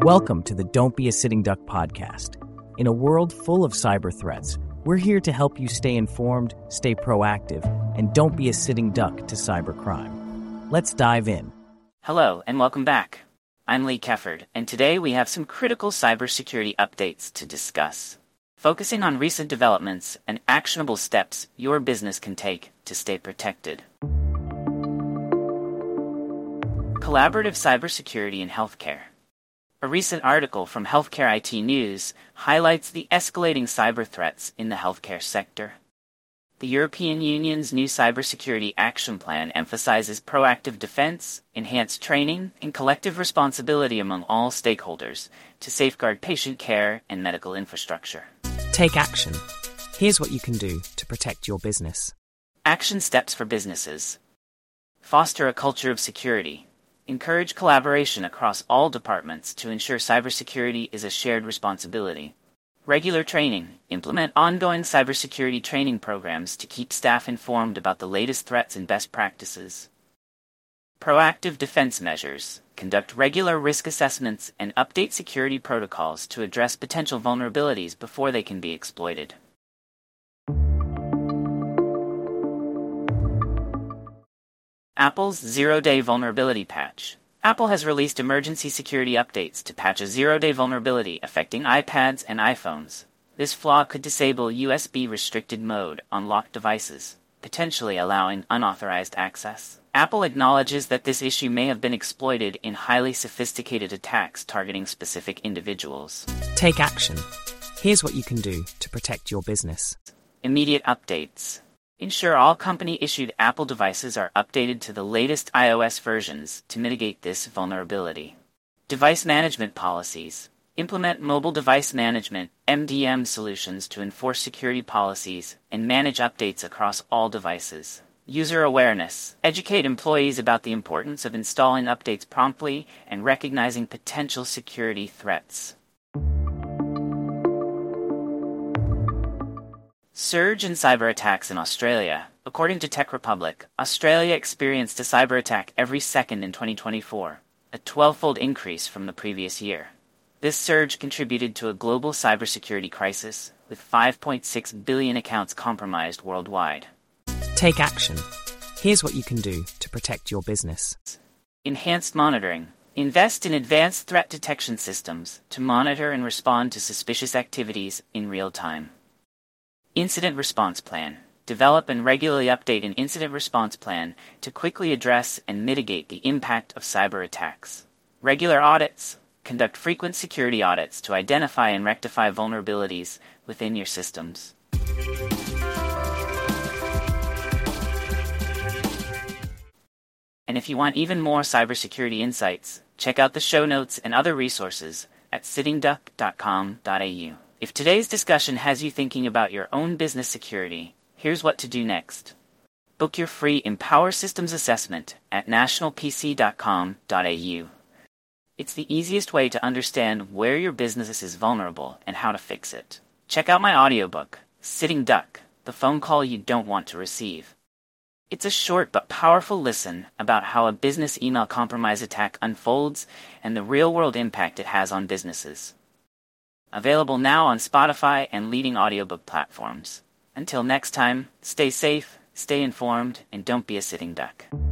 Welcome to the Don't Be a Sitting Duck podcast. In a world full of cyber threats, we're here to help you stay informed, stay proactive, and don't be a sitting duck to cybercrime. Let's dive in. Hello, and welcome back. I'm Lee Kefford, and today we have some critical cybersecurity updates to discuss, focusing on recent developments and actionable steps your business can take to stay protected. Collaborative cybersecurity in healthcare. A recent article from Healthcare IT News highlights the escalating cyber threats in the healthcare sector. The European Union's new Cybersecurity Action Plan emphasizes proactive defense, enhanced training, and collective responsibility among all stakeholders to safeguard patient care and medical infrastructure. Take action. Here's what you can do to protect your business. Action steps for businesses. Foster a culture of security. Encourage collaboration across all departments to ensure cybersecurity is a shared responsibility. Regular training. Implement ongoing cybersecurity training programs to keep staff informed about the latest threats and best practices. Proactive defense measures. Conduct regular risk assessments and update security protocols to address potential vulnerabilities before they can be exploited. Apple's zero-day vulnerability patch. Apple has released emergency security updates to patch a zero-day vulnerability affecting iPads and iPhones. This flaw could disable USB restricted mode on locked devices, potentially allowing unauthorized access. Apple acknowledges that this issue may have been exploited in highly sophisticated attacks targeting specific individuals. Take action. Here's what you can do to protect your business. Immediate updates. Ensure all company-issued Apple devices are updated to the latest iOS versions to mitigate this vulnerability. Device management policies. Implement mobile device management (MDM) solutions to enforce security policies and manage updates across all devices. User awareness. Educate employees about the importance of installing updates promptly and recognizing potential security threats. Surge in cyber attacks in Australia. According to Tech Republic, Australia experienced a cyber attack every second in 2024, a 12-fold increase from the previous year. This surge contributed to a global cybersecurity crisis, with 5.6 billion accounts compromised worldwide. Take action. Here's what you can do to protect your business. Enhanced monitoring. Invest in advanced threat detection systems to monitor and respond to suspicious activities in real time. Incident response plan. Develop and regularly update an incident response plan to quickly address and mitigate the impact of cyber attacks. Regular audits. Conduct frequent security audits to identify and rectify vulnerabilities within your systems. And if you want even more cybersecurity insights, check out the show notes and other resources at sittingduck.com.au. If today's discussion has you thinking about your own business security, here's what to do next. Book your free Empower Systems assessment at nationalpc.com.au. It's the easiest way to understand where your business is vulnerable and how to fix it. Check out my audiobook, Sitting Duck, the phone call you don't want to receive. It's a short but powerful listen about how a business email compromise attack unfolds and the real-world impact it has on businesses. Available now on Spotify and leading audiobook platforms. Until next time, stay safe, stay informed, and don't be a sitting duck.